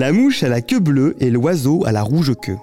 La mouche à la queue bleue et l'oiseau à la rouge queue.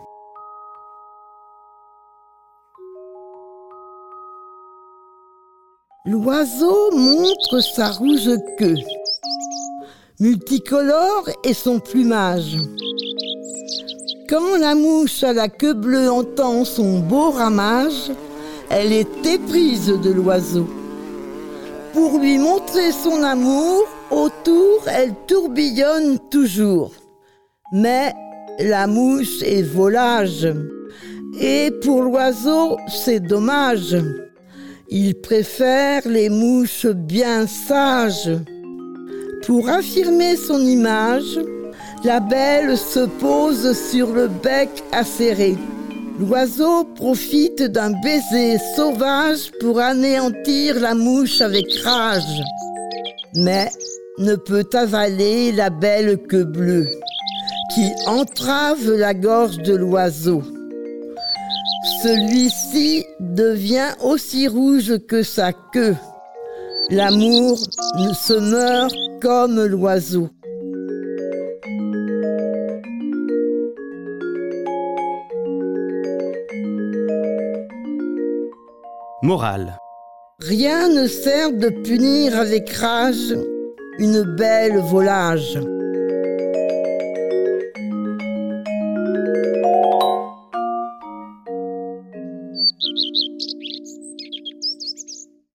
L'oiseau montre sa rouge queue, multicolore est son plumage. Quand la mouche à la queue bleue entend son beau ramage, elle est éprise de l'oiseau. Pour lui montrer son amour, autour elle tourbillonne toujours. Mais la mouche est volage, et pour l'oiseau c'est dommage. Il préfère les mouches bien sages. Pour affirmer son image, la belle se pose sur le bec acéré. L'oiseau profite d'un baiser sauvage pour anéantir la mouche avec rage, mais ne peut avaler la belle queue bleue qui entrave la gorge de l'oiseau. Celui-ci devient aussi rouge que sa queue. L'amour se meurt comme l'oiseau. Morale. Rien ne sert de punir avec rage une belle volage.